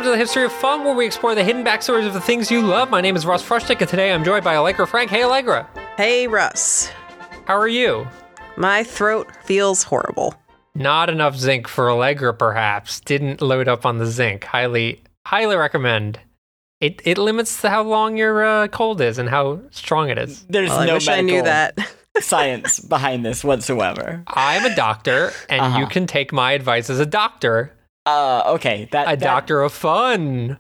to the History of Fun, where we explore the hidden backstories of the things you love. My name is Russ Frushtick, and today I'm joined by Allegra Frank. Hey, Allegra. Hey, Russ. How are you? My throat feels horrible. Not enough zinc for Allegra, perhaps. Didn't load up on the zinc. Highly recommend. It limits how long your cold is and how strong it is. There's Well, no I wish I knew that. science behind this whatsoever. I'm a doctor, and you can take my advice as a doctor. Okay. A doctor of fun.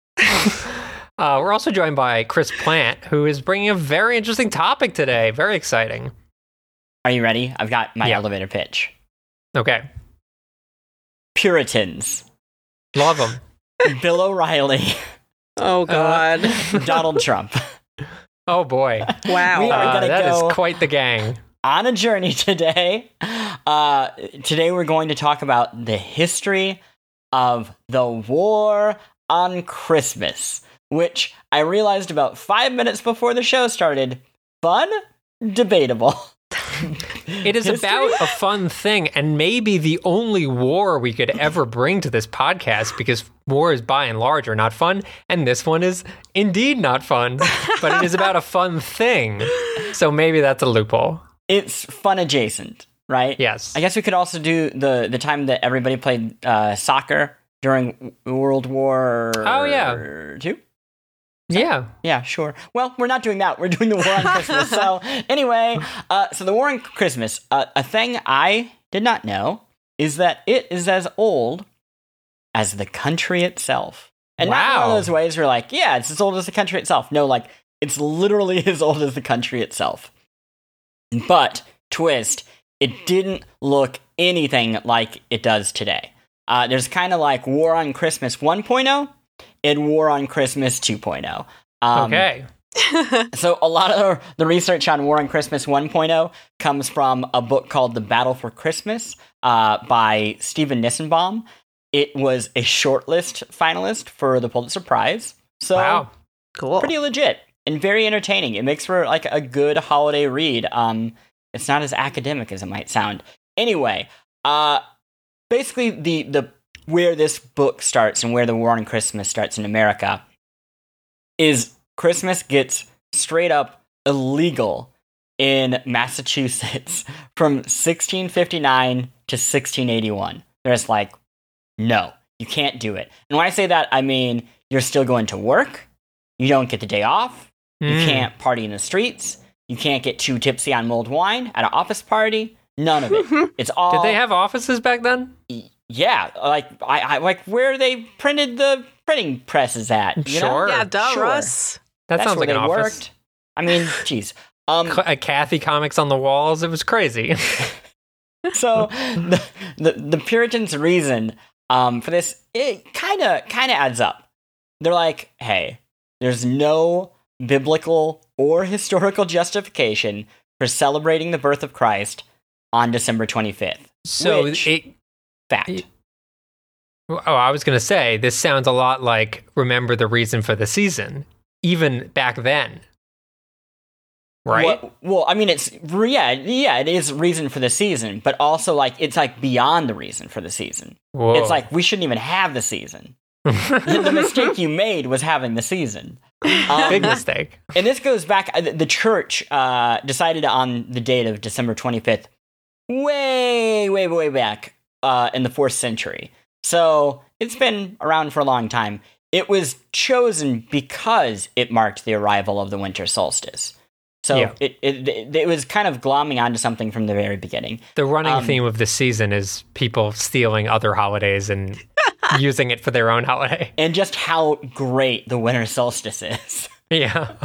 We're also joined by Chris Plant, who is bringing a very interesting topic today. Very exciting. Are you ready? I've got my elevator pitch. Okay. Puritans. Love them. Bill O'Reilly. Oh, God. Donald Trump. Oh, boy. Wow. We are gonna That go is quite the gang. on a journey today. Today we're going to talk about the history of the War on Christmas, which I realized about 5 minutes before the show started. Fun? Debatable. It is about a fun thing, and maybe the only war we could ever bring to this podcast, because wars by and large are not fun, and this one is indeed not fun, but it is about a fun thing. So maybe that's a loophole. It's fun adjacent, right? Yes. I guess we could also do the time that everybody played soccer during World War II. Yeah. Yeah, sure. Well, we're not doing that. We're doing the War on Christmas. So anyway, so the War on Christmas, a thing I did not know is that it is as old as the country itself. And not one of those ways where like, yeah, it's as old as the country itself. No, like, it's literally as old as the country itself. But, twist, it didn't look anything like it does today. There's kind of like War on Christmas 1.0 and War on Christmas 2.0. Okay. So a lot of the research on War on Christmas 1.0 comes from a book called The Battle for Christmas by Stephen Nissenbaum. It was a shortlist finalist for the Pulitzer Prize. So wow. Cool. Pretty legit and very entertaining. It makes for like a good holiday read. It's not as academic as it might sound. Anyway, basically the where this book starts and where the War on Christmas starts in America is Christmas gets straight up illegal in Massachusetts from 1659 to 1681. There's like, no, you can't do it. And when I say that, I mean you're still going to work. You don't get the day off. You can't party in the streets. You can't get too tipsy on mulled wine at an office party. None of it. It's all. Did they have offices back then? Yeah, like I like where they printed the printing presses at. You Sure. know? Yeah, duh, Sure. Russ. That sounds where like an they office. worked. I mean, geez. Kathy comics on the walls. It was crazy. So the Puritans' reason for this, it kind of adds up. They're like, hey, there's no biblical or historical justification for celebrating the birth of Christ on December 25th. So Fact. I was going to say, this sounds a lot like Remember the Reason for the Season, even back then. Right? Well, I mean, it is reason for the season, but also like it's like beyond the reason for the season. Whoa. It's like we shouldn't even have the season. The mistake you made was having the season. Big mistake. And this goes back. The church decided on the date of December 25th, way back in the 4th century. So it's been around for a long time. It was chosen because it marked the arrival of the winter solstice. So Yeah. it was kind of glomming onto something from the very beginning. The running theme of the season is people stealing other holidays and using it for their own holiday. And just how great the winter solstice is. Yeah.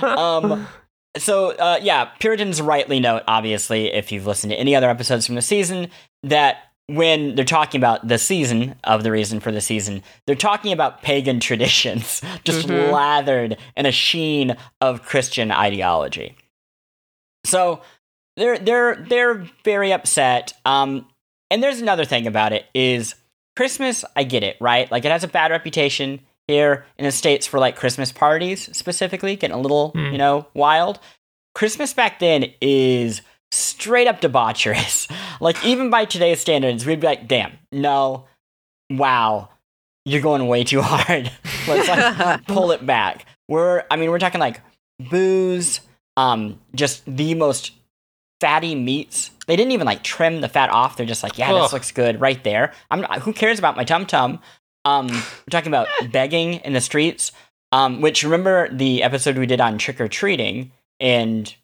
So, Puritans rightly note, obviously, if you've listened to any other episodes from the season, that when they're talking about the season of the reason for the season, they're talking about pagan traditions, just lathered in a sheen of Christian ideology. So they're very upset. And there's another thing about it is Christmas. I get it, right? Like it has a bad reputation here in the States for like Christmas parties specifically, getting a little, wild. Christmas back then is straight up debaucherous. Like even by today's standards, we'd be like, damn, no, wow, you're going way too hard. Let's like pull it back. We're talking like booze, just the most fatty meats. They didn't even like trim the fat off. They're just like, yeah, this looks good right there. Who cares about my tum tum? We're talking about begging in the streets. Which, remember the episode we did on trick or treating and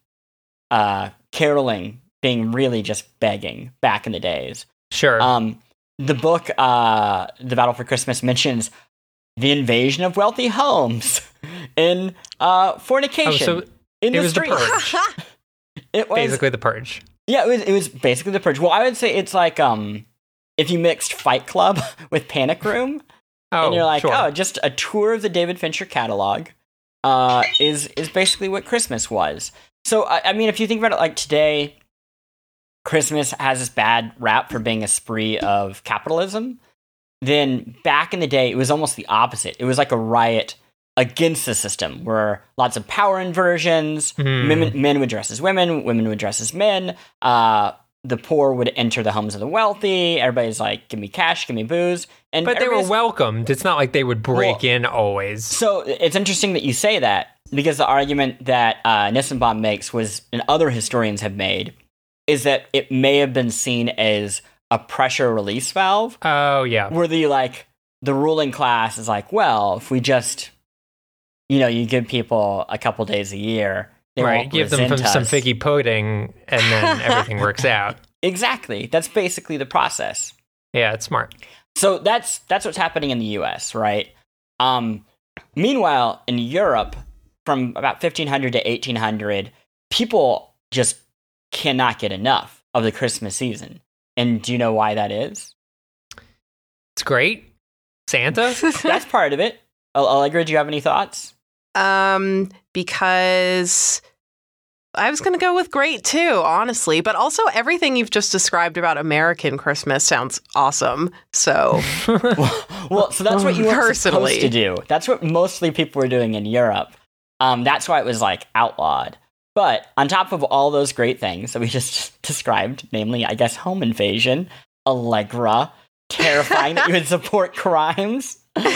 caroling being really just begging back in the days. Sure. The book, The Battle for Christmas, mentions the invasion of wealthy homes and fornication in the streets. The Purge. It was basically the Purge. Yeah, it was basically the Purge. Well, I would say it's like if you mixed Fight Club with Panic Room, and you're like, sure. just a tour of the David Fincher catalog is basically what Christmas was. So, I mean, if you think about it like today, Christmas has this bad rap for being a spree of capitalism. Then back in the day, it was almost the opposite. It was like a riot against the system where lots of power inversions, men would dress as women would dress as men, the poor would enter the homes of the wealthy, everybody's like, give me cash, give me booze. But they were welcomed. It's not like they would break in always. So it's interesting that you say that, because the argument that Nissenbaum makes and other historians have made, is that it may have been seen as a pressure release valve. Oh, yeah. Where the ruling class is like, well, if we just, you give people a couple days a year, they won't give them some figgy pudding, and then everything works out. Exactly. That's basically the process. Yeah, it's smart. So that's what's happening in the U.S., right? Meanwhile, in Europe, from about 1500 to 1800, people just cannot get enough of the Christmas season. And do you know why that is? It's great. Santa? That's part of it. Allegra, do you have any thoughts? Because I was going to go with great too, honestly. But also everything you've just described about American Christmas sounds awesome. So, well, so that's what you were supposed to do. That's what mostly people were doing in Europe. That's why it was like outlawed. But on top of all those great things that we just described, namely, I guess, home invasion, Allegra, terrifying that you would support crimes,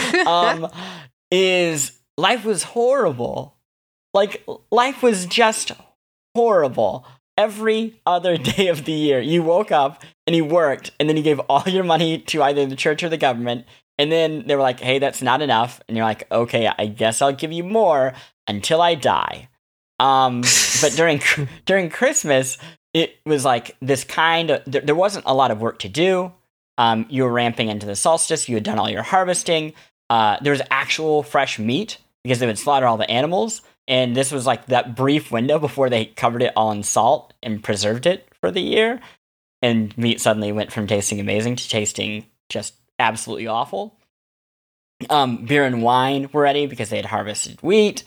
is life was horrible. Like, life was just horrible. Every other day of the year, you woke up and you worked, and then you gave all your money to either the church or the government, and then they were like, hey, that's not enough. And you're like, okay, I guess I'll give you more until I die. But during Christmas, it was like this kind of, there wasn't a lot of work to do. You were ramping into the solstice. You had done all your harvesting. There was actual fresh meat because they would slaughter all the animals. And this was like that brief window before they covered it all in salt and preserved it for the year. And meat suddenly went from tasting amazing to tasting just absolutely awful. Beer and wine were ready because they had harvested wheat.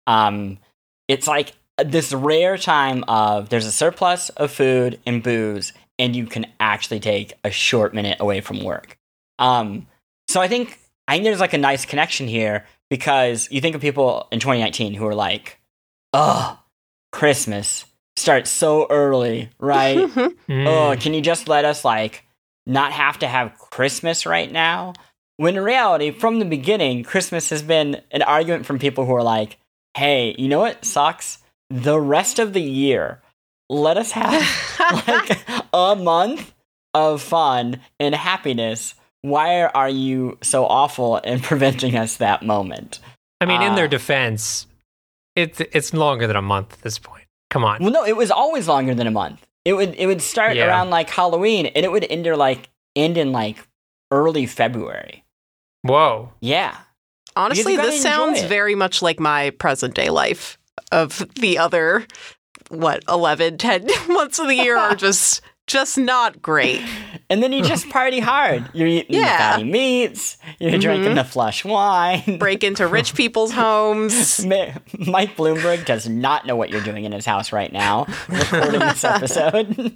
It's like this rare time of there's a surplus of food and booze, and you can actually take a short minute away from work. So I think there's like a nice connection here, because you think of people in 2019 who are like, oh, Christmas starts so early, right? Oh, can you just let us like not have to have Christmas right now? When in reality, from the beginning, Christmas has been an argument from people who are like, hey, you know what sucks? The rest of the year, let us have like a month of fun and happiness. Why are you so awful in preventing us that moment? I mean, in their defense, it's longer than a month at this point. Come on. Well, no, it was always longer than a month. It would start around like Halloween, and it would end in like early February. Whoa. Yeah. Honestly, this sounds very much like my present day life of the other, 11, 10 months of the year are just not great. And then you just party hard. You're eating the fatty meats. You're drinking the flush wine. Break into rich people's homes. Mike Bloomberg does not know what you're doing in his house right now, recording this episode.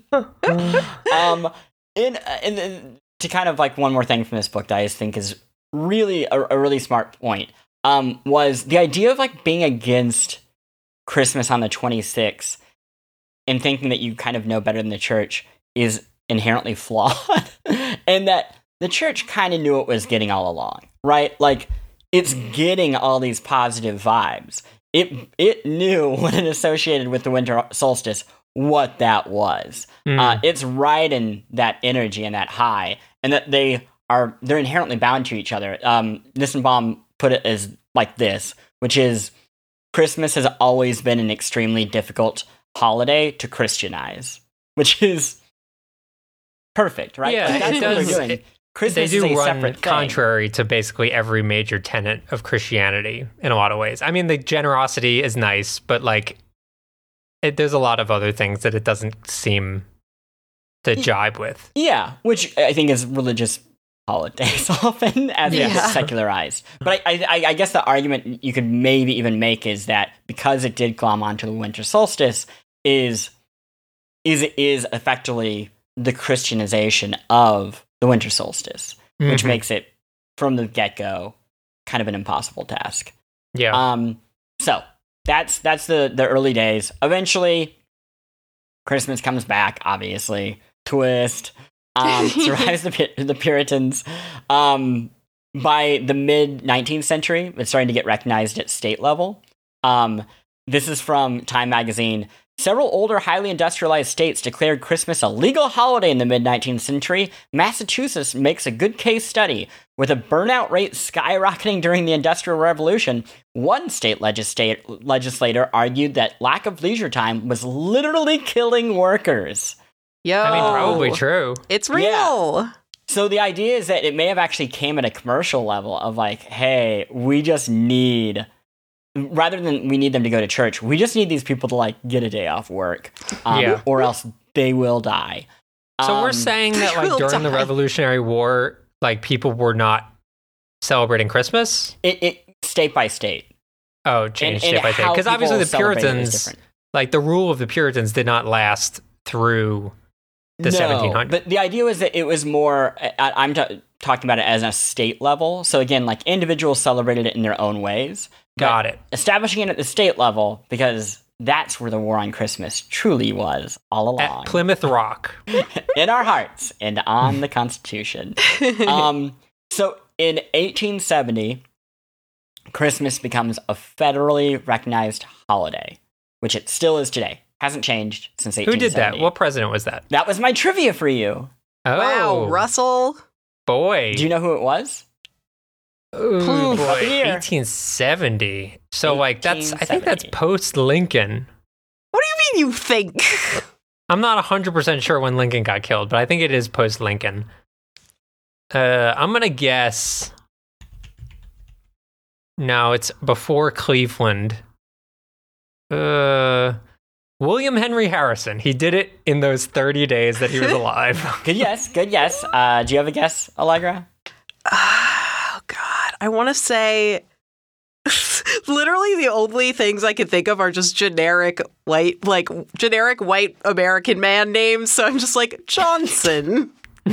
And to kind of like one more thing from this book that I just think is really a really smart point, was the idea of like being against Christmas on the 26th and thinking that you kind of know better than the church is inherently flawed. And that the church kind of knew it was getting all along, right? Like, it's getting all these positive vibes. It knew when it associated with the winter solstice what that was. It's riding that energy and that high, and that they're inherently bound to each other. Nissenbaum put it as like this, which is Christmas has always been an extremely difficult holiday to Christianize, which is perfect, right? Yeah, like, that's what they're doing. Christmas they do is a run separate thing. contrary to basically every major tenet of Christianity in a lot of ways. I mean, the generosity is nice, but like, there's a lot of other things that it doesn't seem to jibe with. Yeah, which I think is religious holidays often as they get secularized. But I guess the argument you could maybe even make is that because it did glom onto the winter solstice, is effectively the Christianization of the winter solstice, which makes it from the get-go kind of an impossible task. Yeah. So that's the early days. Eventually, Christmas comes back, obviously. Twist. Survives the Puritans. By the mid-19th century, it's starting to get recognized at state level. This is from Time magazine. Several older, highly industrialized states declared Christmas a legal holiday in the mid-19th century. Massachusetts makes a good case study. With a burnout rate skyrocketing during the Industrial Revolution, one state legislator argued that lack of leisure time was literally killing workers. Yo, I mean, probably true. It's real. Yeah. So the idea is that it may have actually came at a commercial level of like, hey, we just need... rather than we need them to go to church, we just need these people to like get a day off work, or else they will die. So we're saying that like during the Revolutionary War, like people were not celebrating Christmas? It state by state. Oh, changed state by state. Because obviously the Puritans, like the rule of the Puritans did not last through the 1700s. But the idea was that it was more, I'm talking about it as a state level. So again, like individuals celebrated it in their own ways. Got it. Establishing it at the state level, because that's where the war on Christmas truly was all along. At Plymouth Rock. In our hearts and on the Constitution. So in 1870, Christmas becomes a federally recognized holiday, which it still is today. Hasn't changed since 1870. Who did that? What president was that? That was my trivia for you. Oh. Wow, Russell. Boy. Do you know who it was? Ooh, boy. Up here. 1870. So, like, I think that's post-Lincoln. What do you mean you think? I'm not 100% sure when Lincoln got killed, but I think it is post-Lincoln. I'm going to guess... No, it's before Cleveland. William Henry Harrison. He did it in those 30 days that he was alive. Good guess. Good guess. Do you have a guess, Allegra? Oh, God. I want to say... Literally the only things I can think of are just generic white American man names. So I'm just like, Johnson.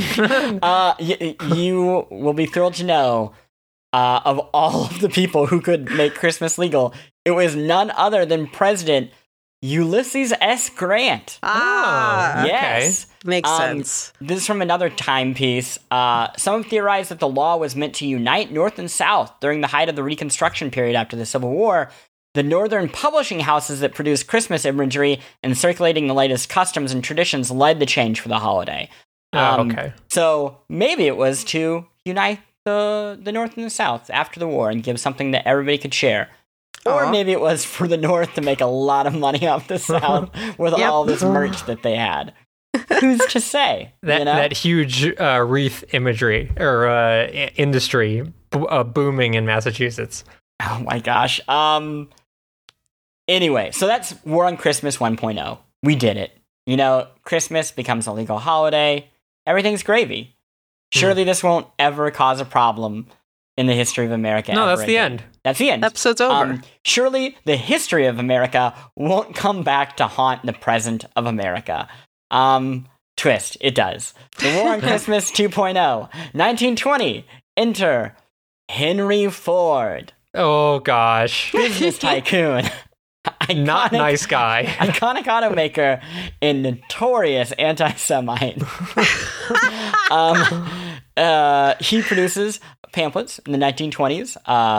You will be thrilled to know, of all of the people who could make Christmas legal, it was none other than President Ulysses S. Grant. Ah, yes. Okay. Makes sense. This is from another timepiece. Some theorize that the law was meant to unite North and South during the height of the Reconstruction period after the Civil War. The northern publishing houses that produced Christmas imagery and circulating the latest customs and traditions led the change for the holiday. Okay. So maybe it was to unite the North and the South after the war and give something that everybody could share. Or maybe it was for the North to make a lot of money off the South with all this merch that they had. Who's to say? That huge wreath imagery or industry booming in Massachusetts. Oh my gosh. Anyway, so that's War on Christmas 1.0. We did it. You know, Christmas becomes a legal holiday. Everything's gravy. Surely this won't ever cause a problem in the history of America. No, that's the end. That's the end. Episode's over. Surely the history of America won't come back to haunt the present of America. Twist, it does. The War on Christmas 2.0. 1920, enter Henry Ford. Oh, gosh. Business tycoon. Not nice guy. Iconic automaker and notorious anti-Semite. He produces pamphlets in the 1920s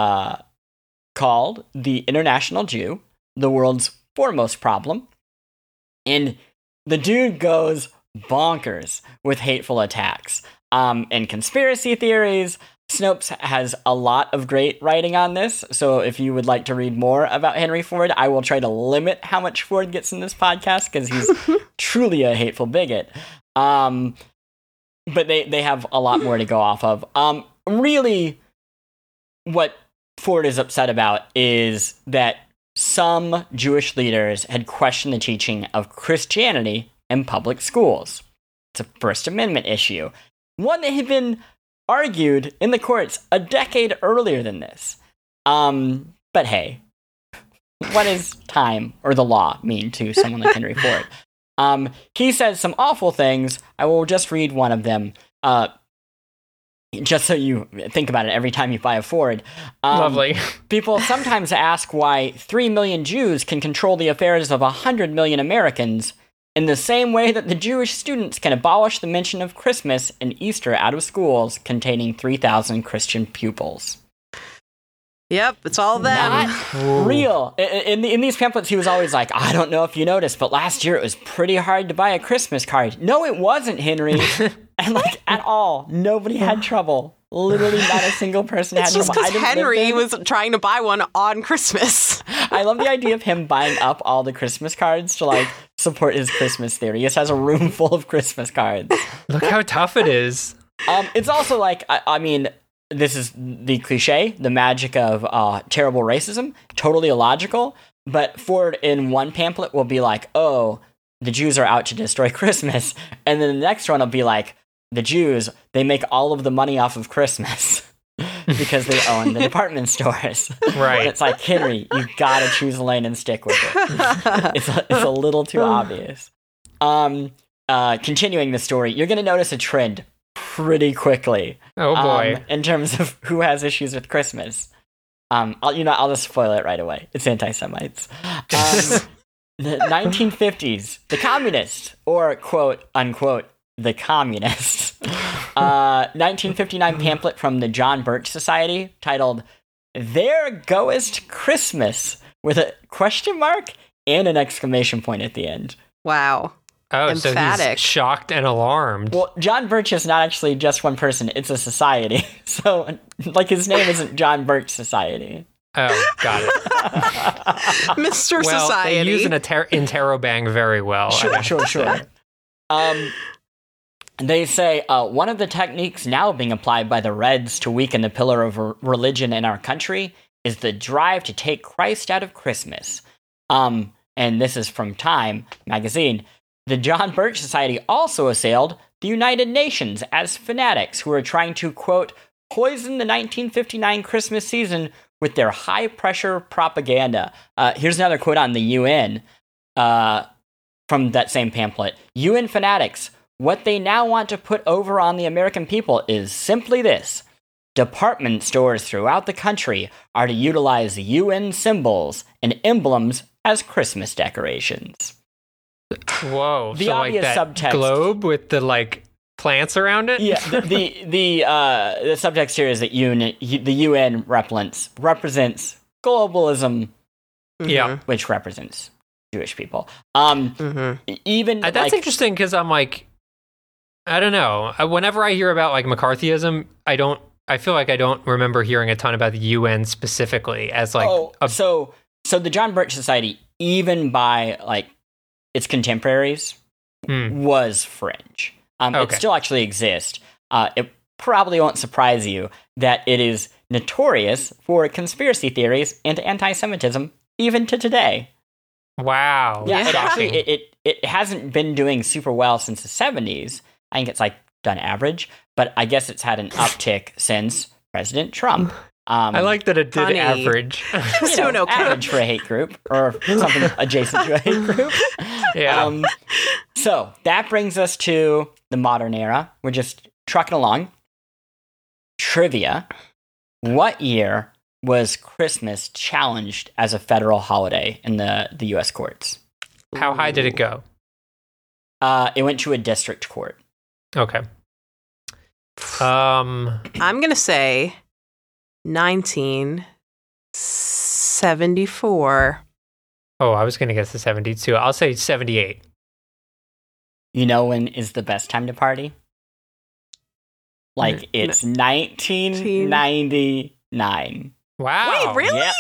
called The International Jew, the World's Foremost Problem. And the dude goes bonkers with hateful attacks and conspiracy theories. Snopes has a lot of great writing on this, so if you would like to read more about Henry Ford, I will try to limit how much Ford gets in this podcast because he's truly a hateful bigot. But they have a lot more to go off of. Really, what Ford is upset about is that some Jewish leaders had questioned the teaching of Christianity in public schools. It's a First Amendment issue, one that had been argued in the courts a decade earlier than this. But hey, what does time or the law mean to someone like Henry Ford? He says some awful things. I will just read one of them, just so you think about it every time you buy a Ford. Lovely. People sometimes ask why 3 million Jews can control the affairs of 100 million Americans in the same way that the Jewish students can abolish the mention of Christmas and Easter out of schools containing 3,000 Christian pupils. Yep, it's all them. Not real. In these pamphlets, he was always like, I don't know if you noticed, but last year it was pretty hard to buy a Christmas card. No, it wasn't, Henry. And at all. Nobody had trouble. Literally not a single person had trouble. It's just because Henry was trying to buy one on Christmas. I love the idea of him buying up all the Christmas cards to support his Christmas theory. He just has a room full of Christmas cards. Look how tough it is. It's also I mean, this is the cliche, the magic of terrible racism, totally illogical. But Ford in one pamphlet will be like, oh, the Jews are out to destroy Christmas. And then the next one will be like, the Jews, they make all of the money off of Christmas because they own the department stores. Right. And it's like, Henry, you gotta choose a lane and stick with it. It's a little too obvious. Continuing the story, you're gonna notice a trend pretty quickly. Oh boy. In terms of who has issues with Christmas. I'll just spoil it right away. It's anti-Semites. The 1950s, the communists, or quote unquote, the communists. 1959 pamphlet from the John Birch Society titled "There Goest Christmas" with a question mark and an exclamation point at the end. Wow. Oh, emphatic. So he's shocked and alarmed. Well, John Birch is not actually just one person; it's a society. So, his name isn't John Birch Society. Oh, got it. Mr. Well, Society. they use an interrobang very well. Sure. They say, one of the techniques now being applied by the Reds to weaken the pillar of religion in our country is the drive to take Christ out of Christmas. And this is from Time magazine. The John Birch Society also assailed the United Nations as fanatics who are trying to, quote, poison the 1959 Christmas season with their high-pressure propaganda. Here's another quote on the UN from that same pamphlet. UN fanatics, what they now want to put over on the American people is simply this. Department stores throughout the country are to utilize UN symbols and emblems as Christmas decorations. Whoa. The so obvious that subtext. Globe with the plants around it? Yeah, the subtext here is that the UN represents globalism, Yeah. which represents Jewish people. Mm-hmm. That's interesting because I'm I don't know. Whenever I hear about McCarthyism, I feel like I don't remember hearing a ton about the UN specifically as so the John Birch Society, even by its contemporaries, was fringe. It still actually exists. It probably won't surprise you that it is notorious for conspiracy theories and anti-Semitism even to today. Wow. Yeah, it hasn't been doing super well since the 70s. I think it's done average, but I guess it's had an uptick since President Trump. I like that it did funny. average. Doing okay. Average for a hate group or something adjacent to a hate group. Yeah. So that brings us to the modern era. We're just trucking along. Trivia. What year was Christmas challenged as a federal holiday in the U.S. courts? How high did it go? It went to a district court. Okay. I'm going to say 1974. Oh, I was going to guess the 72. I'll say 78. You know when is the best time to party? Like, it's 1999. Wow. Wait, really? Yep.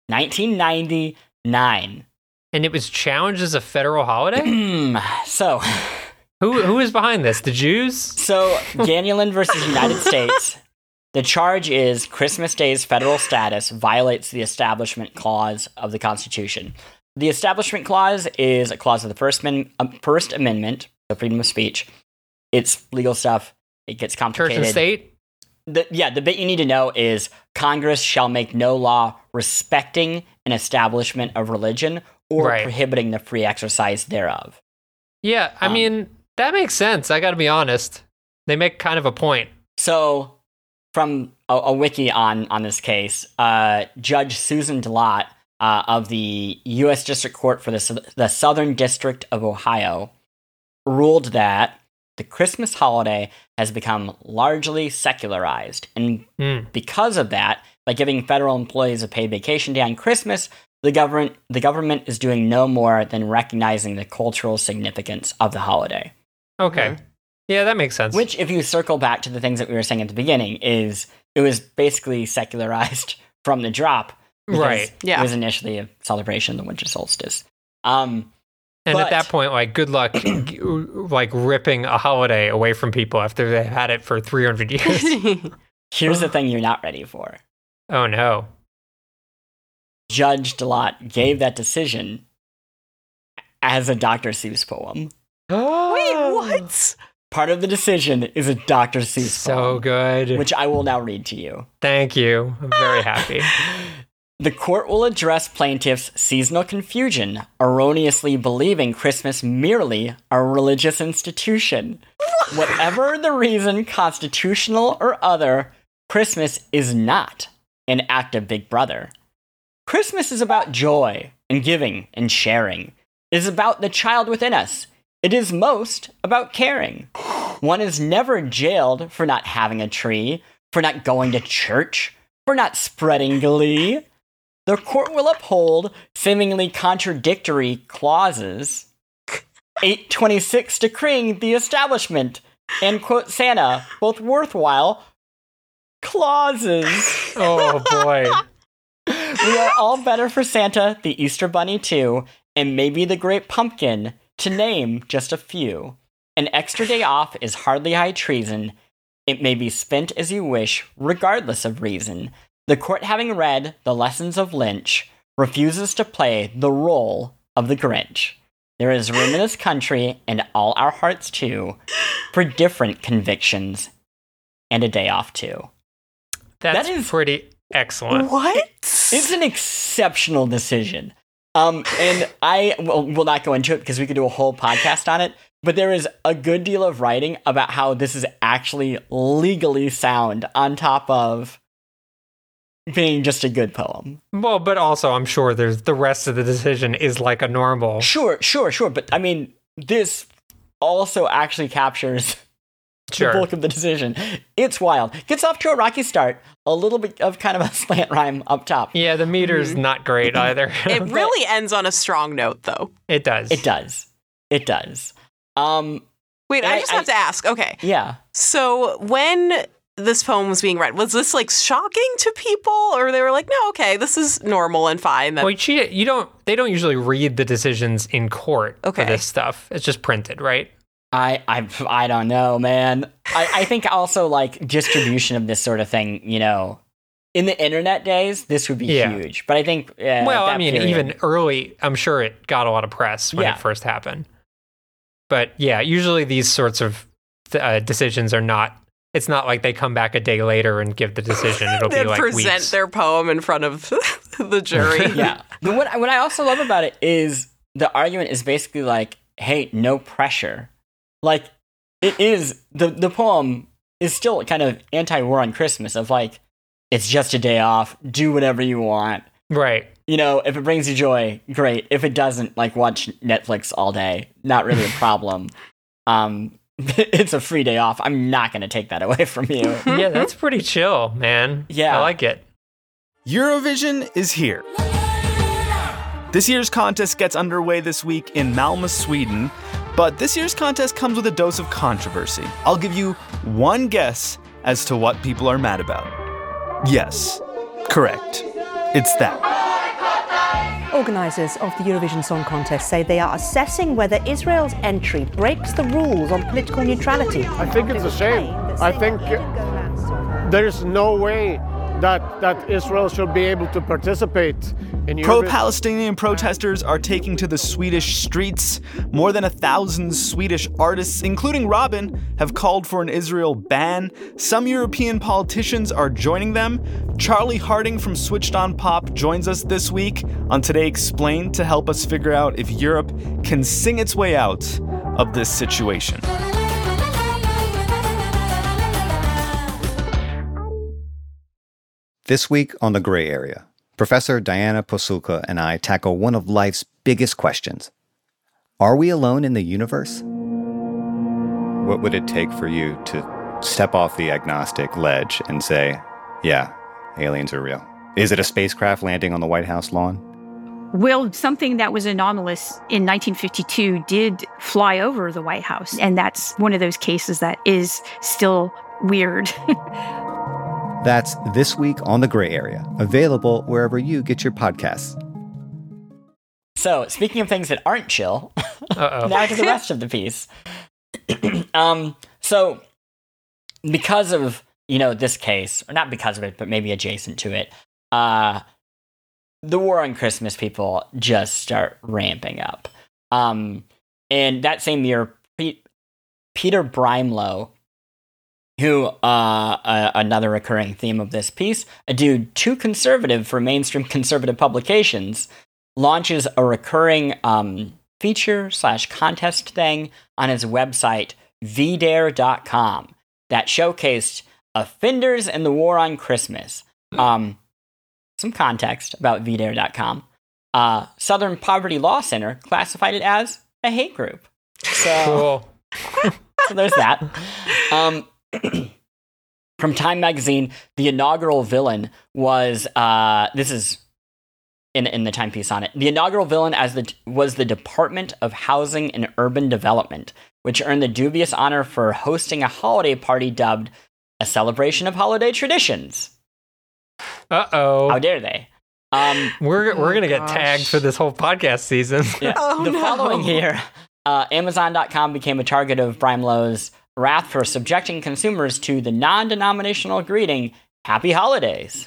1999. And it was challenged as a federal holiday? So, Who is behind this? The Jews? Ganulin versus United States. The charge is Christmas Day's federal status violates the Establishment Clause of the Constitution. The Establishment Clause is a clause of the First Amendment, so freedom of speech. It's legal stuff. It gets complicated. Church and state? The bit you need to know is Congress shall make no law respecting an establishment of religion or prohibiting the free exercise thereof. Yeah, I mean, that makes sense. I got to be honest. They make kind of a point. So, from a wiki on this case, Judge Susan DeLotte of the U.S. District Court for the Southern District of Ohio ruled that the Christmas holiday has become largely secularized. And because of that, by giving federal employees a paid vacation day on Christmas, the government is doing no more than recognizing the cultural significance of the holiday. Okay. Yeah, that makes sense. Which, if you circle back to the things that we were saying at the beginning, is it was basically secularized from the drop. Right. Yeah. It was initially a celebration of the winter solstice. And at that point, like, good luck, like, ripping a holiday away from people after they've had it for 300 years. Here's the thing you're not ready for. Oh, no. Judge DeLotte gave that decision as a Dr. Seuss poem. Wait, what? Part of the decision is a Dr. Seuss poem. So good. Which I will now read to you. Thank you. I'm very happy. The court will address plaintiffs' seasonal confusion, erroneously believing Christmas merely a religious institution. Whatever the reason, constitutional or other, Christmas is not an act of Big Brother. Christmas is about joy and giving and sharing. It is about the child within us. It is most about caring. One is never jailed for not having a tree, for not going to church, for not spreading glee. The court will uphold seemingly contradictory clauses. 826 decreeing the establishment and, quote, Santa, both worthwhile clauses. Oh, boy. We are all better for Santa, the Easter Bunny too, and maybe the Great Pumpkin, to name just a few. An extra day off is hardly high treason. It may be spent as you wish, regardless of reason. The court, having read the lessons of Lynch, refuses to play the role of the Grinch. There is room in this country, and all our hearts too, for different convictions, and a day off too. That is pretty excellent. What? It's an exceptional decision. And I will not go into it because we could do a whole podcast on it, but there is a good deal of writing about how this is actually legally sound on top of being just a good poem. Well, but also I'm sure there's the rest of the decision is like a normal. Sure. But I mean, this also actually captures the bulk of the decision. It's wild. Gets off to a rocky start. A little bit of kind of a slant rhyme up top. Yeah, the meter's not great either. It really ends on a strong note, though. It does. It does. Wait, I just have to ask. Okay. Yeah. So when this poem was being read, was this like shocking to people, or they were like, no, okay, this is normal and fine? Well, they don't usually read the decisions in court for this stuff. It's just printed, right? I don't know, man. I think also like distribution of this sort of thing, you know, in the internet days, this would be huge. But I think, well, I mean, even early, I'm sure it got a lot of press when it first happened. But yeah, usually these sorts of decisions are not. It's not like they come back a day later and give the decision. It'll be like present weeks. Their poem in front of the jury. Yeah. But what I also love about it is the argument is basically like, hey, no pressure. Like, it is, the poem is still kind of anti-war on Christmas of like, it's just a day off, do whatever you want. Right. You know, if it brings you joy, great. If it doesn't, like, watch Netflix all day. Not really a problem. it's a free day off. I'm not going to take that away from you. Yeah, that's pretty chill, man. Yeah. I like it. Eurovision is here. This year's contest gets underway this week in Malmö, Sweden, but this year's contest comes with a dose of controversy. I'll give you one guess as to what people are mad about. Yes, correct. It's that. Organisers of the Eurovision Song Contest say they are assessing whether Israel's entry breaks the rules on political neutrality. I think it's a shame. I think there's no way that Israel should be able to participate in Eurovision. Pro-Palestinian protesters are taking to the Swedish streets. More than 1,000 Swedish artists, including Robin, have called for an Israel ban. Some European politicians are joining them. Charlie Harding from Switched On Pop joins us this week on Today Explained to help us figure out if Europe can sing its way out of this situation. This week on The Gray Area, Professor Diana Pasulka and I tackle one of life's biggest questions. Are we alone in the universe? What would it take for you to step off the agnostic ledge and say, yeah, aliens are real? Is it a spacecraft landing on the White House lawn? Well, something that was anomalous in 1952 did fly over the White House, and that's one of those cases that is still weird. That's This Week on The Gray Area, available wherever you get your podcasts. So, speaking of things that aren't chill, now to the rest of the piece. So, because of, this case, or not because of it, but maybe adjacent to it, the war on Christmas people just start ramping up. And that same year, Peter Brimelow, who, another recurring theme of this piece, a dude too conservative for mainstream conservative publications, launches a recurring feature/contest thing on his website, vdare.com, that showcased offenders in the war on Christmas. Some context about vdare.com. Southern Poverty Law Center classified it as a hate group. So, Cool. so there's that. From Time Magazine, the inaugural villain was, this is in the timepiece on it, the inaugural villain was the Department of Housing and Urban Development, which earned the dubious honor for hosting a holiday party dubbed a celebration of holiday traditions. Uh-oh. How dare they? We're going to get tagged for this whole podcast season. Yeah. Following year, Amazon.com became a target of Brimelow's wrath for subjecting consumers to the non-denominational greeting, Happy Holidays.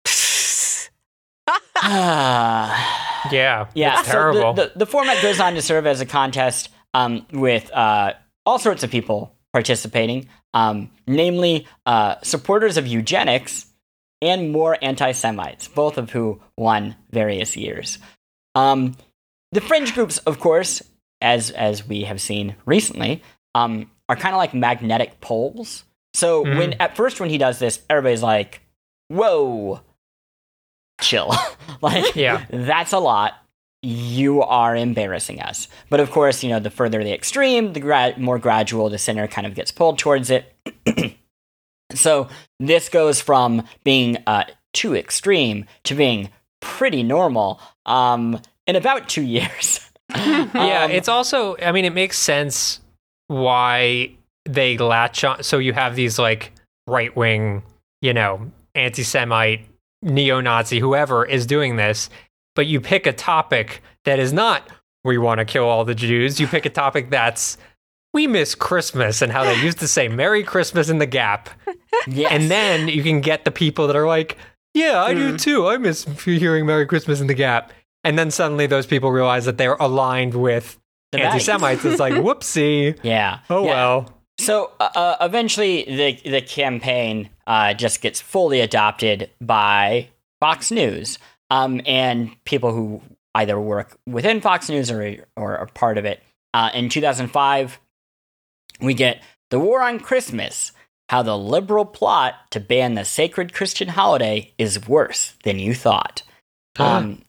Yeah, it's so terrible. The format goes on to serve as a contest with all sorts of people participating, namely supporters of eugenics and more anti-Semites, both of who won various years. The fringe groups, of course, as we have seen recently, are kind of like magnetic poles. So when he does this, everybody's like, whoa, chill. That's a lot. You are embarrassing us. But of course, the further the extreme, the more gradual the center kind of gets pulled towards it. So this goes from being too extreme to being pretty normal in about 2 years. Yeah, it's also, it makes sense why they latch on. So you have these like right-wing, anti-Semite, neo-Nazi, whoever is doing this, but you pick a topic that is not, we want to kill all the Jews. You pick a topic that's, we miss Christmas and how they used to say Merry Christmas in the Gap. Yes. And then you can get the people that are like, yeah, I do too. I miss hearing Merry Christmas in the Gap. And then suddenly those people realize that they're aligned with anti-Semites. It's like, whoopsie. Yeah. Oh, yeah. well. So eventually the campaign just gets fully adopted by Fox News and people who either work within Fox News or are part of it. In 2005, we get The War on Christmas, how the liberal plot to ban the sacred Christian holiday is worse than you thought.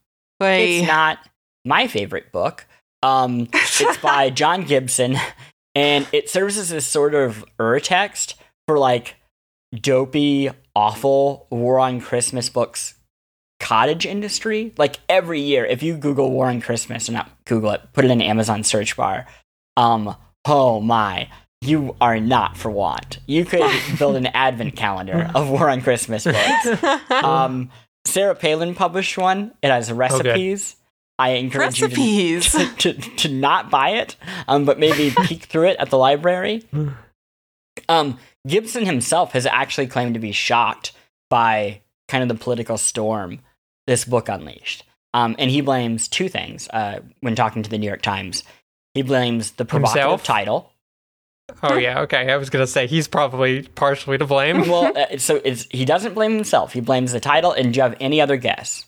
It's not my favorite book. It's by John Gibson And it serves as this sort of urtext for like dopey, awful War on Christmas books cottage industry. Like every year, if you Google War on Christmas, or not Google it, put it in the Amazon search bar, oh my, you are not for want. You could build an advent calendar of War on Christmas books. Sarah Palin published one. It has recipes. I encourage you to not buy it, but maybe peek through it at the library. Gibson himself has actually claimed to be shocked by kind of the political storm this book unleashed. And he blames two things when talking to the New York Times. He blames the provocative title. Oh, yeah, okay. I was going to say he's probably partially to blame. Well, he doesn't blame himself. He blames the title. And do you have any other guess?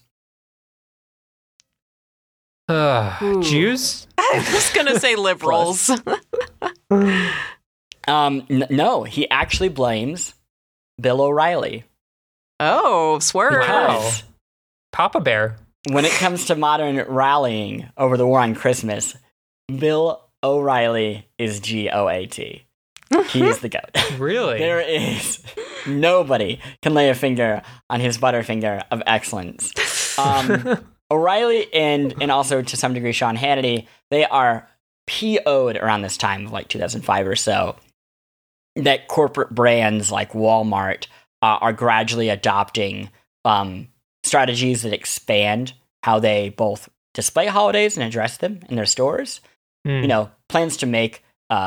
Jews? I was going to say liberals. No, he actually blames Bill O'Reilly. Oh, swerve. Wow. Papa Bear. When it comes to modern rallying over the war on Christmas, Bill O'Reilly is GOAT. He's the GOAT. Really? There is nobody can lay a finger on his butterfinger of excellence. O'Reilly and also to some degree Sean Hannity, they are PO'd around this time of like 2005 or so, that corporate brands like Walmart are gradually adopting strategies that expand how they both display holidays and address them in their stores. You know, plans to make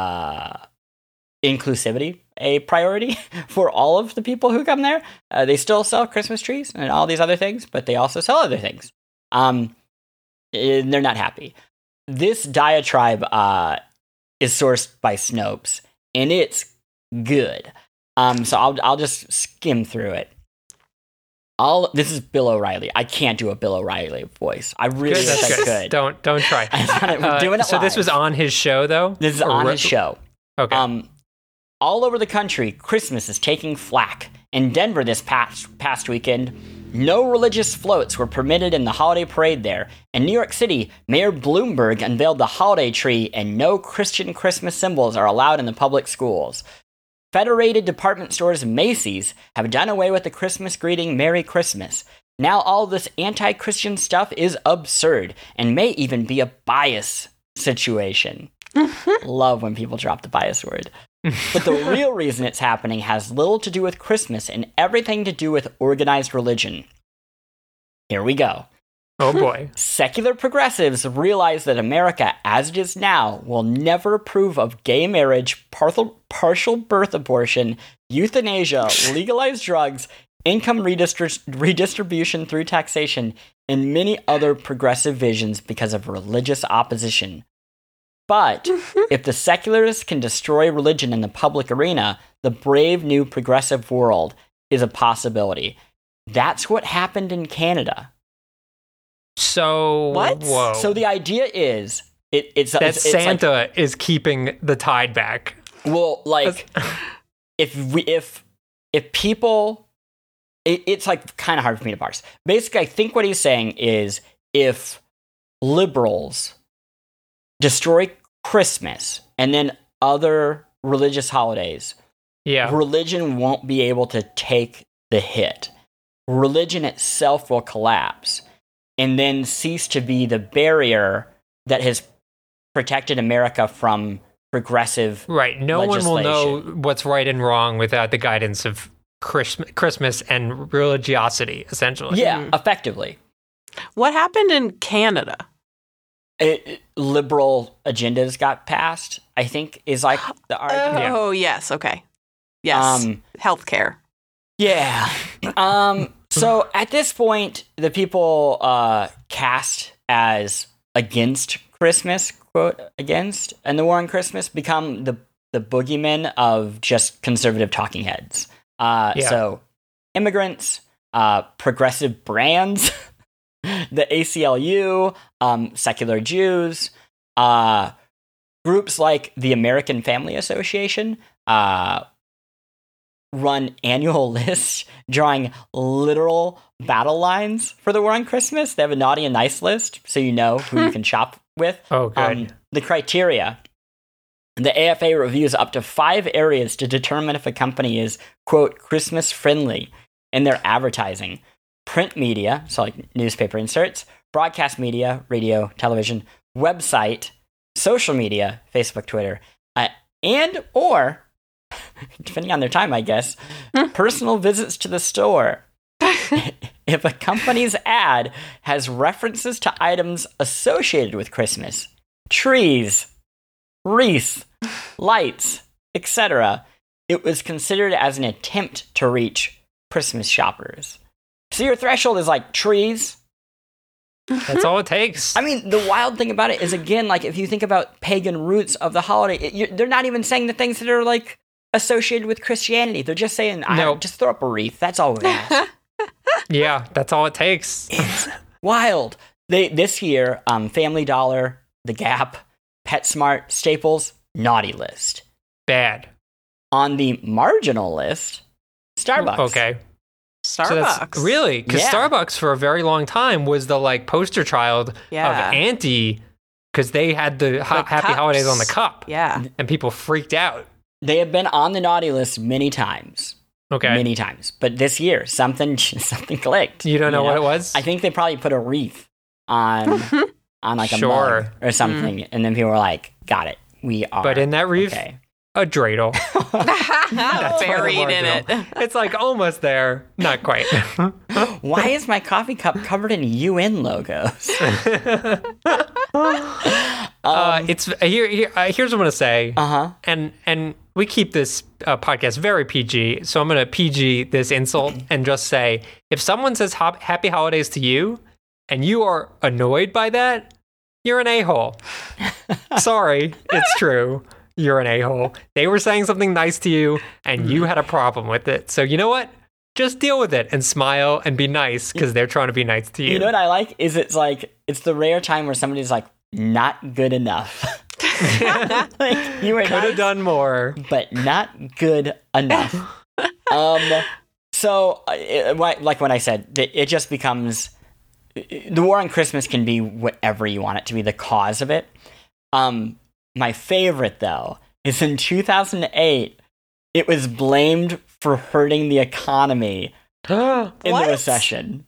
inclusivity a priority for all of the people who come there. They still sell Christmas trees and all these other things, but they also sell other things. And they're not happy. This diatribe is sourced by Snopes, and it's good. So I'll just skim through it. This is Bill O'Reilly. I can't do a Bill O'Reilly voice. I really wish I could. Don't try. We're doing it so live. This was on his show, though? This is on his show. Okay. All over the country, Christmas is taking flack. In Denver this past weekend, no religious floats were permitted in the holiday parade there. In New York City, Mayor Bloomberg unveiled the holiday tree, and no Christian Christmas symbols are allowed in the public schools. Federated department stores Macy's have done away with the Christmas greeting Merry Christmas. Now all this anti-Christian stuff is absurd and may even be a bias situation. Love when people drop the bias word. But the real reason it's happening has little to do with Christmas and everything to do with organized religion. Here we go. Oh boy. Secular progressives realize that America, as it is now, will never approve of gay marriage, partial birth abortion, euthanasia, legalized drugs, income redistribution through taxation, and many other progressive visions because of religious opposition. But if the secularists can destroy religion in the public arena, the brave new progressive world is a possibility. That's what happened in Canada. So what? Whoa. So the idea is it's Santa like, is keeping the tide back. Well, like if people, it's like kind of hard for me to parse. Basically, I think what he's saying is if liberals destroy Christmas and then other religious holidays, religion won't be able to take the hit. Religion itself will collapse and then cease to be the barrier that has protected America from progressive Right. No one will know legislation. what's right and wrong without the guidance of Christmas and religiosity, essentially. Yeah, effectively. What happened in Canada? Liberal agendas got passed, I think, is like the argument. Oh, yes. Okay. Yes. Healthcare. Yeah. So at this point, the people cast as against Christmas, quote, against, and the war on Christmas become the boogeymen of just conservative talking heads. So immigrants, progressive brands, the ACLU, secular Jews, groups like the American Family Association run annual lists drawing literal battle lines for the war on Christmas. They have a naughty and nice list, so you know who you can shop with. Oh, good. The criteria The AFA reviews up to 5 areas to determine if a company is, quote, Christmas friendly in their advertising. Print media, so like newspaper inserts, broadcast media, radio, television, website, social media, Facebook, Twitter, and or, depending on their time, I guess, personal visits to the store. If a company's ad has references to items associated with Christmas, trees, wreaths, lights, etc., it was considered as an attempt to reach Christmas shoppers. So your threshold is like trees. That's all it takes. I mean, the wild thing about it is, again, like if you think about pagan roots of the holiday, they're not even saying the things that are like associated with Christianity. They're just saying, just throw up a wreath. That's all we ask. Yeah, that's all it takes. It's wild. This year, Family Dollar, The Gap, PetSmart, Staples, naughty list. Bad. On the marginal list, Starbucks. Okay. Starbucks. So really? Because Starbucks for a very long time was the like poster child of anti, because they had the Happy Holidays on the cup. Yeah. And people freaked out. They have been on the naughty list many times. Okay. Many times. But this year, something clicked. You don't know what it was? I think they probably put a wreath on like a mug or something. And then people were like, got it. We are. But in that wreath, a dreidel. That's buried in it. It's like almost there. Not quite. Why is my coffee cup covered in UN logos? Here's what I'm going to say. Uh-huh. And we keep this podcast very PG, so I'm going to PG this insult and just say, if someone says happy holidays to you and you are annoyed by that, you're an a-hole. Sorry, it's true. You're an a-hole. They were saying something nice to you and you had a problem with it. So you know what? Just deal with it and smile and be nice because they're trying to be nice to you. You know what I like is it's the rare time where somebody's like, not good enough. Like, you were could have done more, but not good enough. So like when I said, it just becomes the war on Christmas can be whatever you want it to be, the cause of it. My favorite though is in 2008, it was blamed for hurting the economy in the recession.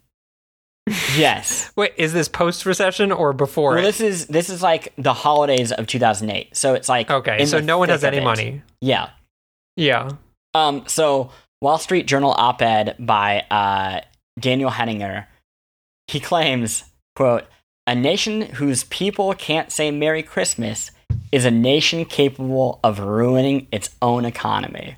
Yes. Wait, is this post-recession or before it? This is like the holidays of 2008. So it's like okay, so no one has any money. Yeah. Yeah. So Wall Street Journal op-ed by Daniel Henninger, he claims, quote, "A nation whose people can't say Merry Christmas is a nation capable of ruining its own economy."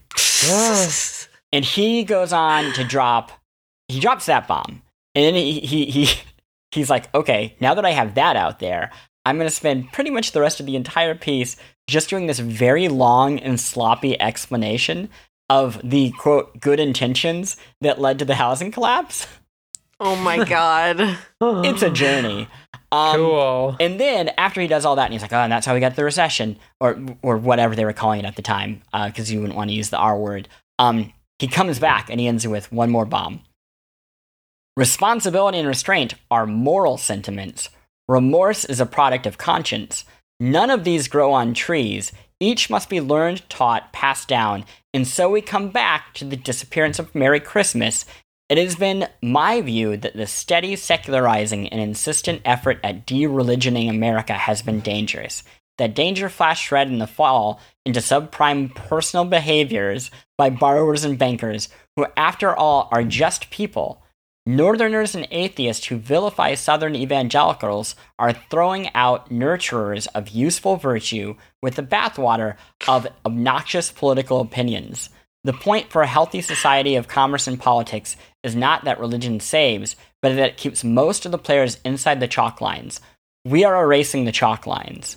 And he goes on to drops that bomb. And then he's like, okay, now that I have that out there, I'm going to spend pretty much the rest of the entire piece just doing this very long and sloppy explanation of the, quote, good intentions that led to the housing collapse. Oh my God. It's a journey. Cool. And then after he does all that, and he's like, oh, and that's how we got the recession, or whatever they were calling it at the time, because you wouldn't want to use the R word. He comes back and he ends it with one more bomb. Responsibility and restraint are moral sentiments. Remorse is a product of conscience. None of these grow on trees. Each must be learned, taught, passed down. And so we come back to the disappearance of Merry Christmas. It has been my view that the steady secularizing and insistent effort at de-religioning America has been dangerous. That danger flashed red in the fall into subprime personal behaviors by borrowers and bankers who, after all, are just people. Northerners and atheists who vilify Southern evangelicals are throwing out nurturers of useful virtue with the bathwater of obnoxious political opinions. The point for a healthy society of commerce and politics is not that religion saves, but that it keeps most of the players inside the chalk lines. We are erasing the chalk lines.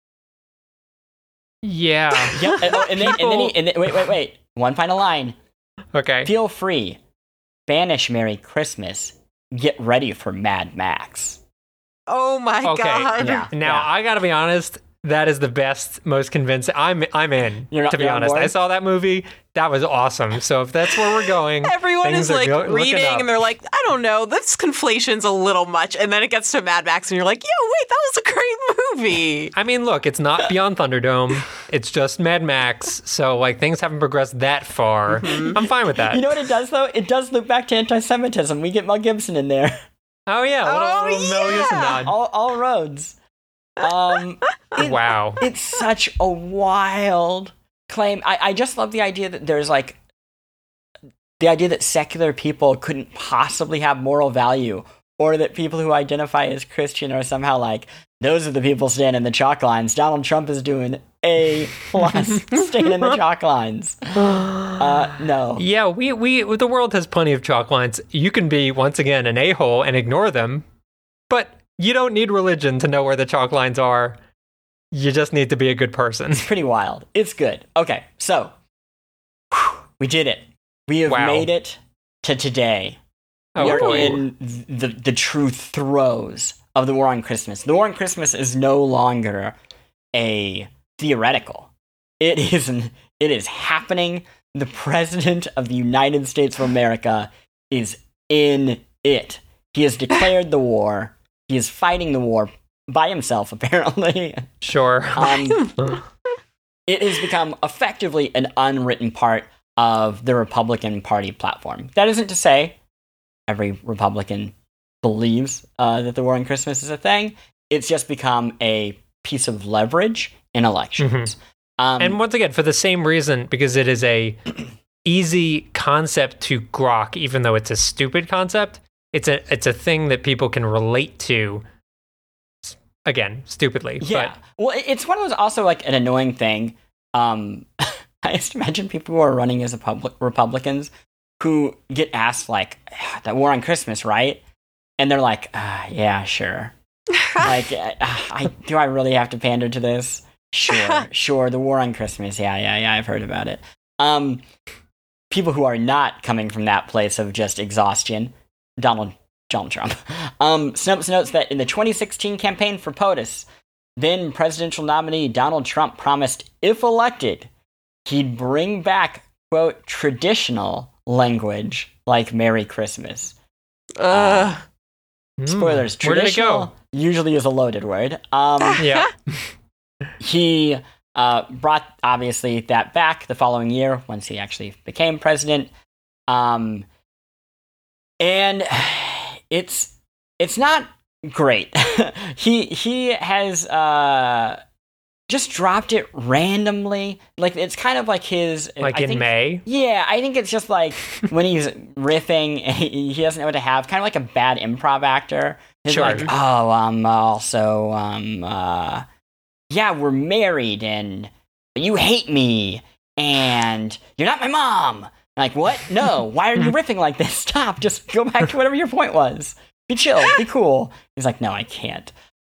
Yeah. Yep. And then wait. One final line. Okay. Feel free. Banish Merry Christmas. Get ready for Mad Max. Oh my God. Yeah. Now, I gotta be honest, That is the best, most convincing. I'm in. You're to be honest, board? I saw that movie. That was awesome. So if that's where we're going, Everyone is like reading up. and they're like, I don't know, this conflation's a little much. And then it gets to Mad Max and you're like, yo, wait, that was a great movie. I mean, look, it's not Beyond Thunderdome. It's just Mad Max. So like things haven't progressed that far. I'm fine with that. You know what it does though? It does loop back to anti-Semitism. We get Mel Gibson in there. Oh yeah, little Mel Gibson nod. All roads. Wow. It's such a wild claim. I just love the idea that there's like the idea that secular people couldn't possibly have moral value, or that people who identify as Christian are somehow like, those are the people standing in the chalk lines. Donald Trump is doing A+ staying in the chalk lines. No. Yeah, we the world has plenty of chalk lines. You can be, once again, an a-hole and ignore them, but you don't need religion to know where the chalk lines are. You just need to be a good person. It's pretty wild. It's good. Okay, so we did it. We have made it to today. We are in the true throes of the war on Christmas. The war on Christmas is no longer a theoretical. It is happening. The President of the United States of America is in it. He has declared the war. He is fighting the war by himself, apparently. Sure. It has become effectively an unwritten part of the Republican Party platform. That isn't to say every Republican believes that the war on Christmas is a thing. It's just become a piece of leverage in elections. And once again, for the same reason, because it is a easy concept to grok, even though it's a stupid concept. It's a thing that people can relate to. Again, stupidly. Yeah. But. Well, it's one of those also like an annoying thing. I just imagine people who are running as Republicans who get asked like, that war on Christmas, right? And they're like, yeah, sure. Like, do I really have to pander to this? Sure. The war on Christmas. Yeah. I've heard about it. People who are not coming from that place of just exhaustion. Donald Trump. Snopes notes that in the 2016 campaign for POTUS, then presidential nominee Donald Trump promised, if elected, he'd bring back, quote, traditional language like Merry Christmas. Spoilers, traditional usually is a loaded word. Yeah. He brought, obviously, that back the following year once he actually became president. And it's not great. he has just dropped it randomly. Like, it's kind of like his... Like in May? Yeah, I think it's just like when he's riffing, he doesn't know what to have. Kind of like a bad improv actor. He's Sure. like, yeah, we're married and you hate me and you're not my mom. Like, what? No. Why are you riffing like this? Stop. Just go back to whatever your point was. Be chill. Be cool. He's like, no, I can't.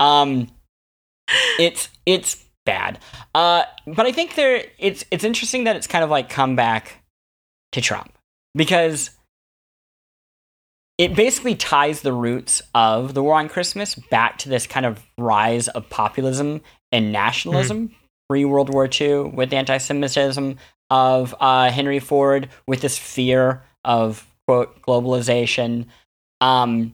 It's bad. But I think it's interesting that it's kind of like come back to Trump, because it basically ties the roots of the war on Christmas back to this kind of rise of populism and nationalism pre-World War II, with anti-Semitism of Henry Ford, with this fear of, quote, globalization. And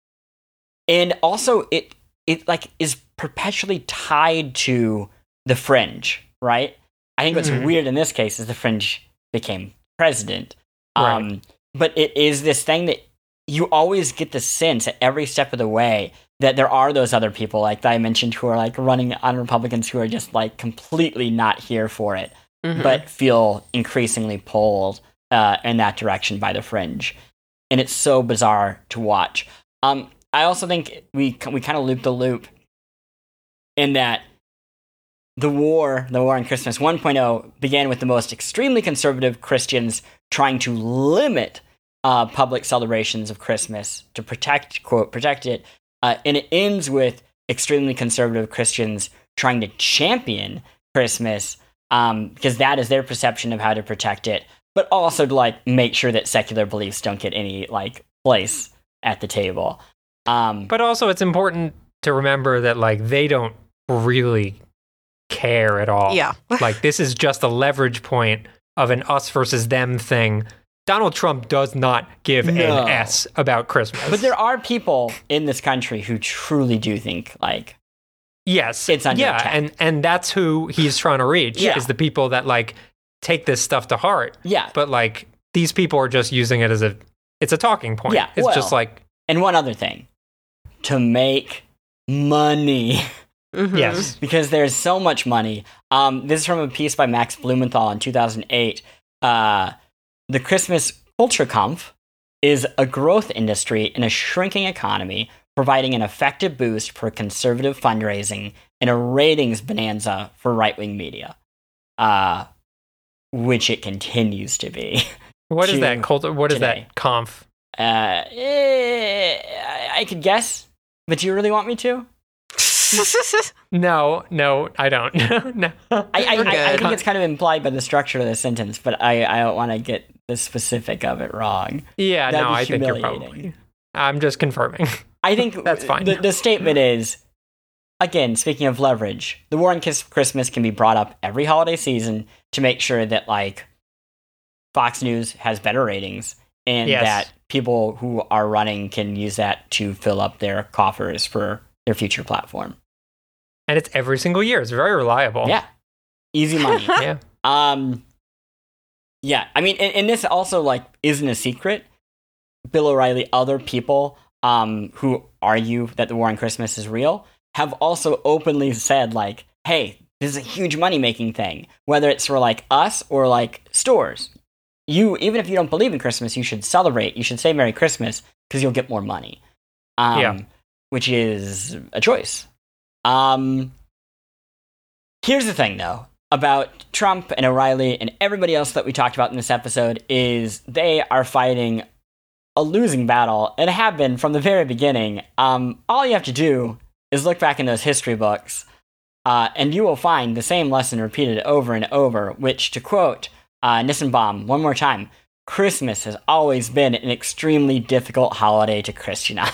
also it like is perpetually tied to the fringe, right? I think what's weird in this case is the fringe became president. Right. But it is this thing that you always get the sense at every step of the way that there are those other people, like that I mentioned, who are like running on Republicans who are just like completely not here for it, but feel increasingly pulled in that direction by the fringe. And it's so bizarre to watch. I also think we kind of loop the loop in that the war on Christmas 1.0 began with the most extremely conservative Christians trying to limit public celebrations of Christmas to protect it. And it ends with extremely conservative Christians trying to champion Christmas because that is their perception of how to protect it, but also to like make sure that secular beliefs don't get any like place at the table. But also it's important to remember that like they don't really care at all. Yeah. Like, this is just a leverage point of an us versus them thing. Donald Trump does not give an S about Christmas. But there are people in this country who truly do think, like, yes, it's under attack. and that's who he's trying to reach, is the people that, like, take this stuff to heart. Yeah. But, like, these people are just using it as it's a talking point. Yeah, It's just like... And one other thing. To make money. Yes. Because there's so much money. This is from a piece by Max Blumenthal in 2008. The Christmas Culture Kampf is a growth industry in a shrinking economy, providing an effective boost for conservative fundraising and a ratings bonanza for right-wing media, which it continues to be. What is that? What is that? Conf? I could guess, but do you really want me to? No, I don't. No. I think it's kind of implied by the structure of the sentence, but I don't want to get the specific of it wrong. Yeah, That'd no, be I think you're humiliating. probably... I'm just confirming. I think that's fine. The statement is, again, speaking of leverage, the war on Christmas can be brought up every holiday season to make sure that, like, Fox News has better ratings and that people who are running can use that to fill up their coffers for their future platform. And it's every single year. It's very reliable. Yeah. Easy money. Yeah. Yeah. I mean, and this also, like, isn't a secret. Bill O'Reilly, other people who argue that the war on Christmas is real, have also openly said, like, hey, this is a huge money-making thing. Whether it's for, like, us or, like, stores. Even if you don't believe in Christmas, you should celebrate. You should say Merry Christmas because you'll get more money. Which is a choice. Here's the thing, though, about Trump and O'Reilly and everybody else that we talked about in this episode is they are fighting a losing battle and have been from the very beginning. All you have to do is look back in those history books, and you will find the same lesson repeated over and over, which, to quote Nissenbaum one more time, Christmas has always been an extremely difficult holiday to Christianize.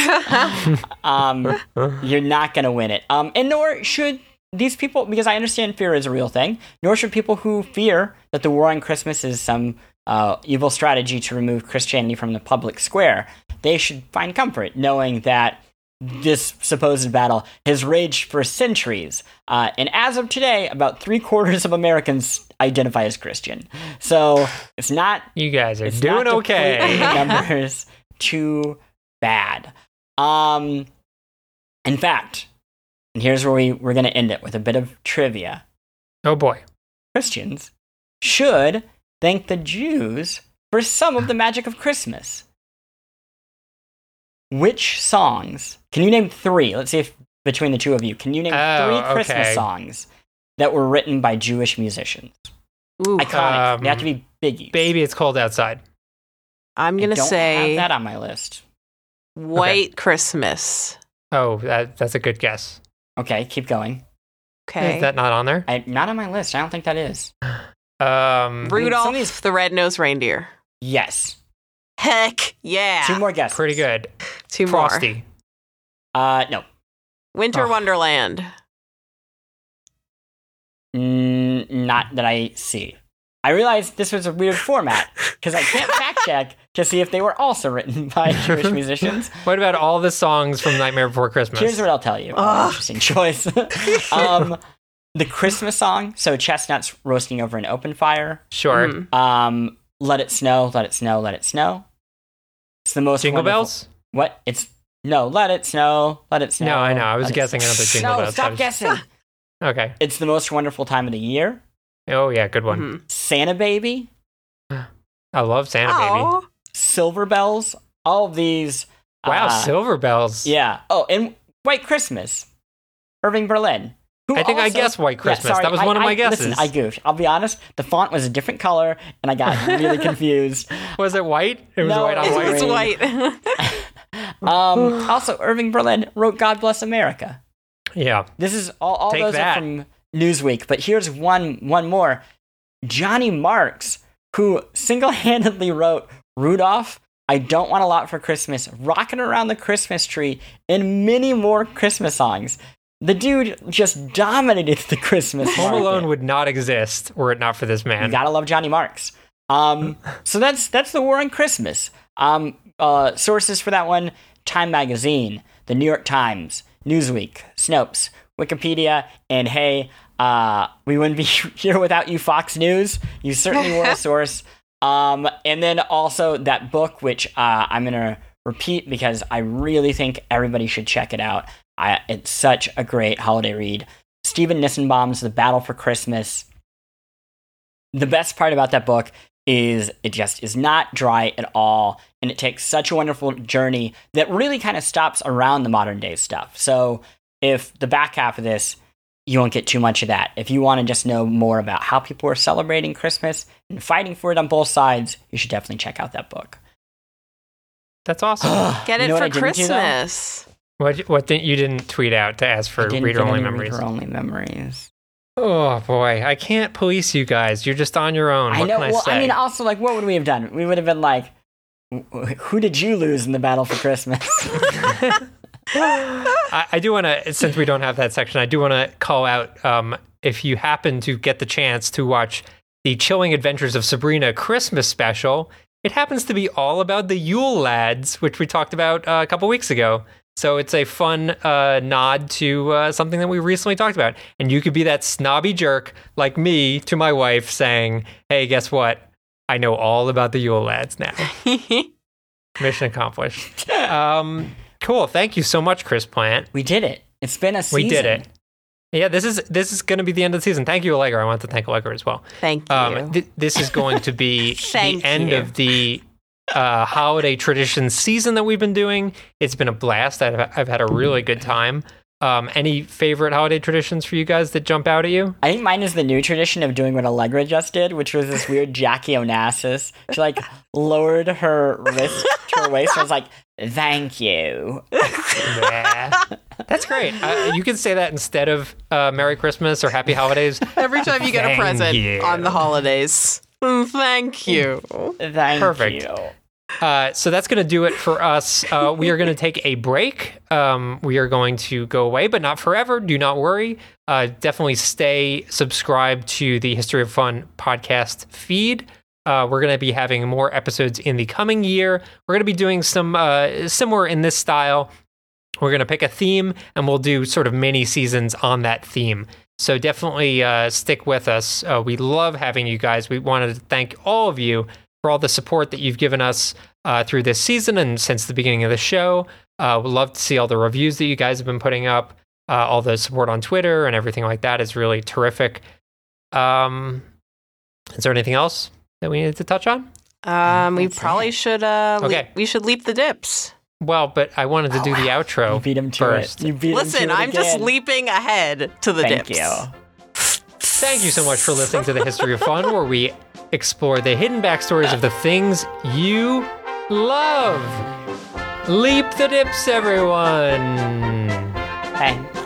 You're not going to win it. And nor should these people, because I understand fear is a real thing, nor should people who fear that the war on Christmas is some evil strategy to remove Christianity from the public square. They should find comfort knowing that this supposed battle has raged for centuries. And as of today, about 3/4 of Americans identify as Christian. So it's not... You guys are doing okay. Numbers too bad. In fact, and here's where we're going to end it with a bit of trivia. Oh boy. Christians should thank the Jews for some of the magic of Christmas. Which songs? Can you name 3? Let's see if between the two of you, can you name 3 Christmas songs that were written by Jewish musicians? Ooh. Iconic. They have to be biggies. Baby, It's Cold Outside. I'm going to say... I don't have that on my list. White Christmas. Oh, that's a good guess. Okay, keep going. Okay. Is that not on there? Not on my list. I don't think that is. Rudolph the Red-Nosed Reindeer. Yes. Heck yeah. 2 more guesses. Pretty good. 2 Frosty. more. No. Winter Wonderland. Not that I see. I realized this was a weird format because I can't fact check to see if they were also written by Jewish musicians. What about all the songs from Nightmare Before Christmas? Here's what I'll tell you. Interesting choice. The Christmas song, so chestnuts roasting over an open fire. Sure. Mm-hmm. Let It Snow, Let It Snow, Let It Snow. It's the most Jingle Bells? What? Let It Snow, Let It Snow. No, I know. I was guessing another Jingle Bells. No, stop guessing. Okay. It's the most wonderful time of the year. Oh, yeah, good one. Mm-hmm. Santa Baby. I love Santa Baby. Silver Bells. All of these. Wow, Silver Bells. Yeah. Oh, and White Christmas. Irving Berlin. I think I guessed White Christmas. That was one of my guesses. Listen, I goofed. I'll be honest. The font was a different color, and I got really confused. Was it white? It was white on white. It was white. Also, Irving Berlin wrote "God Bless America." Yeah. This is all those are from Newsweek. But here's one more. Johnny Marks, who single-handedly wrote Rudolph, I Don't Want a Lot for Christmas, Rockin' Around the Christmas Tree, and many more Christmas songs. The dude just dominated the Christmas Home market. Alone would not exist were it not for this man. You gotta love Johnny Marks. So that's the war on Christmas. Sources for that one: Time Magazine, the New York Times, Newsweek, Snopes, Wikipedia, and hey, we wouldn't be here without you, Fox News. You certainly were a source. And then also that book, which I'm gonna repeat because I really think everybody should check it out. It's such a great holiday read. Stephen Nissenbaum's The Battle for Christmas. The best part about that book is it just is not dry at all, and it takes such a wonderful journey that really kind of stops around the modern day stuff. So if the back half of this, you won't get too much of that. If you want to just know more about how people are celebrating Christmas and fighting for it on both sides, you should definitely check out that book. That's awesome. Get it for Christmas. What didn't you didn't tweet out to ask for reader-only memories? Reader-only memories. Oh boy, I can't police you guys. You're just on your own. What can I say? I mean, also, like, what would we have done? We would have been like, who did you lose in the battle for Christmas? I do want to, since we don't have that section, I do want to call out, if you happen to get the chance to watch the Chilling Adventures of Sabrina Christmas special, it happens to be all about the Yule Lads, which we talked about a couple weeks ago. So it's a fun nod to something that we recently talked about. And you could be that snobby jerk like me to my wife saying, hey, guess what? I know all about the Yule Lads now. Mission accomplished. Cool. Thank you so much, Chris Plant. We did it. It's been a season. We did it. Yeah, this is going to be the end of the season. Thank you, Allegra. I want to thank Allegra as well. Thank you. This is going to be the end of the holiday tradition season that we've been doing. It's been a blast. I've had a really good time. Any favorite holiday traditions for you guys that jump out at you? I think mine is the new tradition of doing what Allegra just did, which was this weird Jackie Onassis. She like lowered her wrist to her waist and was like, thank you. Yeah. That's great. You can say that instead of Merry Christmas or Happy Holidays. Every time you get a present on the holidays. Thank you. Perfect. So that's going to do it for us. We are going to take a break. We are going to go away, but not forever. Do not worry. Definitely stay subscribed to the History of Fun podcast feed. We're going to be having more episodes in the coming year. We're going to be doing some similar in this style. We're going to pick a theme, and we'll do sort of mini seasons on that theme. So definitely stick with us. We love having you guys. We wanted to thank all of you for all the support that you've given us through this season and since the beginning of the show. We'd love to see all the reviews that you guys have been putting up. All the support on Twitter and everything like that is really terrific. Is there anything else that we needed to touch on? We probably should. We should leap the dips. Well, but I wanted to do the outro you beat him to first. It. You beat Listen, him to it I'm just again. leaping ahead to the dips. Thank you. Thank you so much for listening to The History of Fun, where we explore the hidden backstories of the things you love. Leap the dips, everyone. Thanks.